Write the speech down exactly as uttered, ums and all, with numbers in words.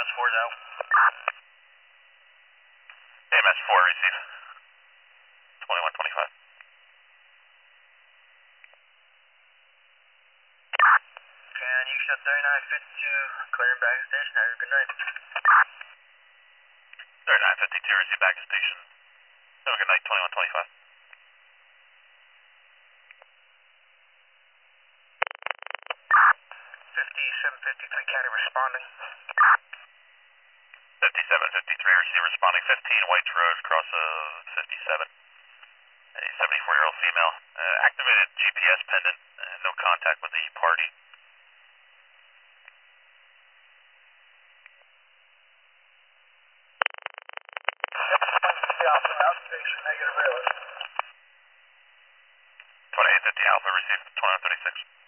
S four is out. A M S four, receive. twenty-one twenty-five. And you shot thirty-nine fifty-two, clearing back station. Have a good night. thirty-nine fifty-two, receive back to station. Have a good night, twenty-one twenty-five. fifty-seven fifty-three, county responding. fifty-seven fifty-three, receive responding fifteen, Whites Road, cross of fifty-seven. A seventy-four-year-old female. Uh, activated G P S pendant, uh, no contact with the party. Outstation, negative rail. twenty-eight fifty Alpha, receive twenty-one thirty-six.